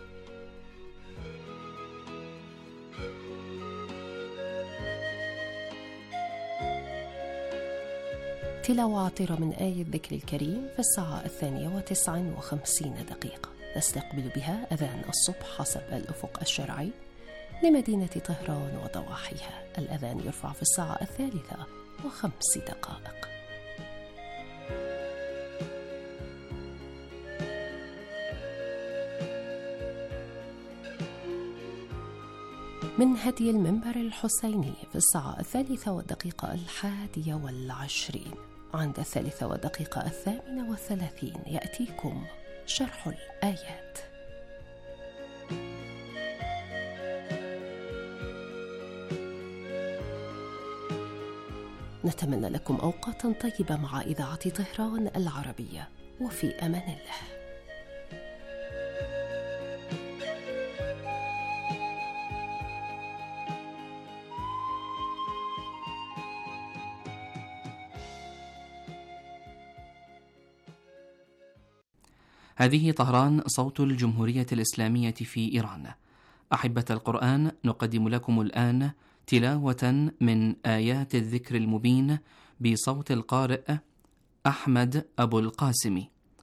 تلاوة عطرة من آية الذكر الكريم في الساعة 2:59 نستقبل بها أذان الصبح حسب الأفق الشرعي لمدينة طهران وضواحيها. الأذان يرفع في الساعة 3:05. من هدي المنبر الحسيني في الساعة 3:01. عند 3:38 يأتيكم شرح الآيات. نتمنى لكم أوقاتا طيبة مع إذاعة طهران العربية، وفي أمان الله. هذه طهران، صوت الجمهورية الإسلامية في إيران. أحبة القرآن، نقدم لكم الآن تلاوة من آيات الذكر المبين بصوت القارئ أحمد أبو القاسم،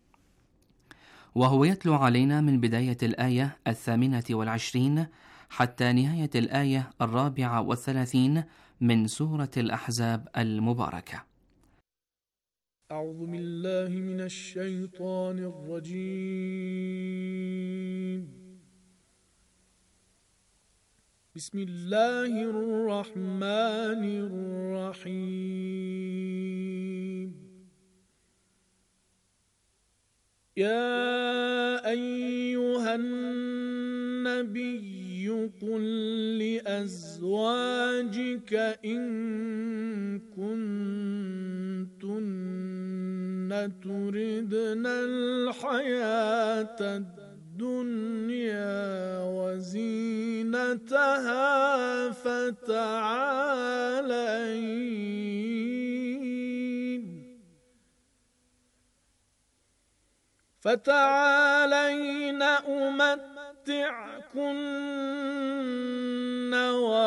وهو يتلو علينا من بداية الآية 28 حتى نهاية الآية 34 من سورة الأحزاب المباركة. أعوذ بالله من الشيطان الرجيم. بسم الله الرحمن الرحيم. يا أيها النبي قل لأزواجك إن كنتن تردن الحياة الدنيا وزينتها فتعالين أمتعكن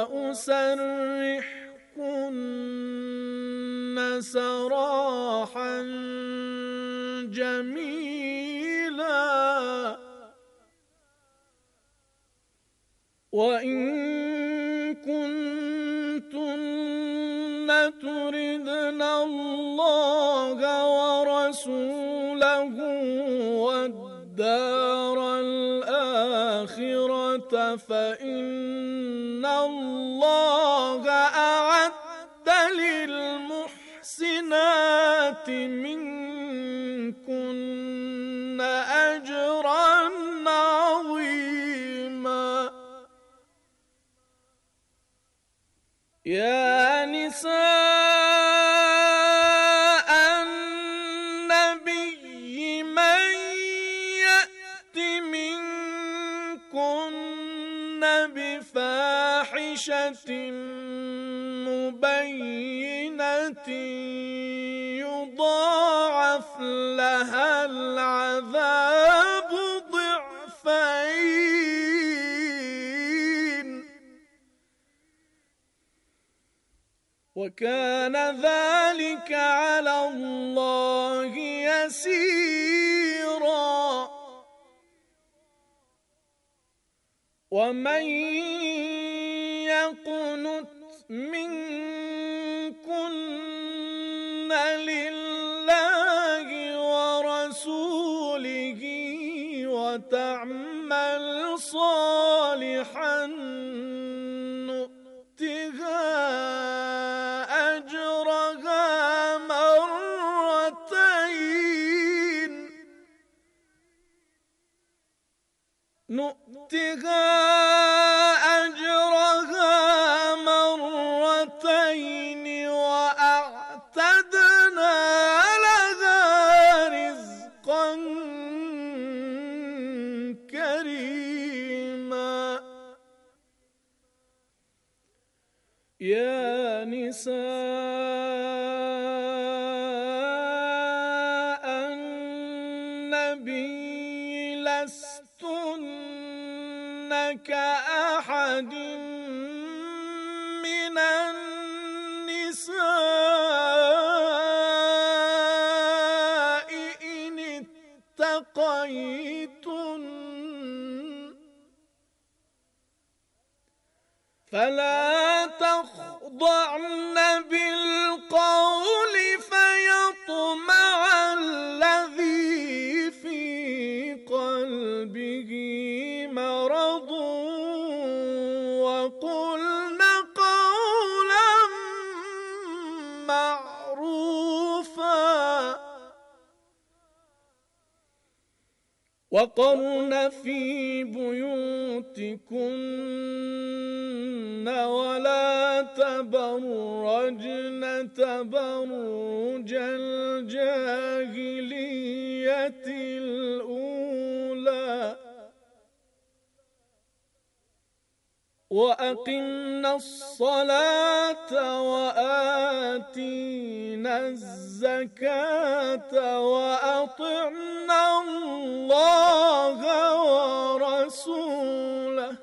وأسرحكن سراحا جميلا وإن كنتن تردن الله ورسوله والدار الآخرة فإن الله أعد للمحسنات منكن أجرا عظيما. يا نساء النبي من يأت منكن بفاحشة مبينة يضاعف لها العذاب ضعفين وكان ذلك على الله يسيرا. ومن يقنت منكن لله ورسوله وتعمل صالحا نؤتها أجرها مرتين وأعتدنا لها رزقا كريما. يا نساء النبي لستن كأحد من النساء إن اتقيتن فلا تخضعن بالقول فيطمع الذي في قلبه مرض وقلن قولا معروفا وقرن في بيوتكن ولا تبرجن تبرج الجاهلية الأولى وأقمنا الصلاة وآتينا الزكاة وأطعنا الله ورسوله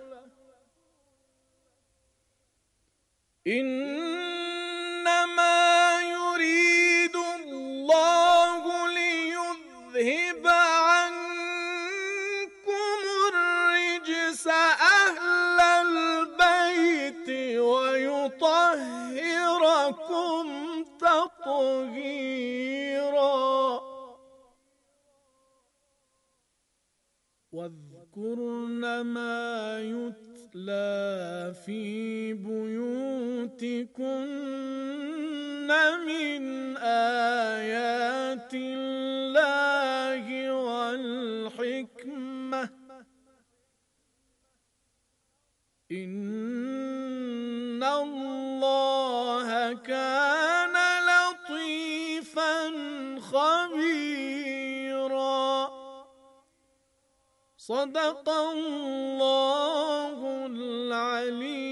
إنما يريد الله ليذهب عنكم الرجس أهل البيت ويطهركم تطهيرا واذكرن ما يتلى في بيوتكن من آيات الله الله كان لطيفا خبيرا. صدق الله العلي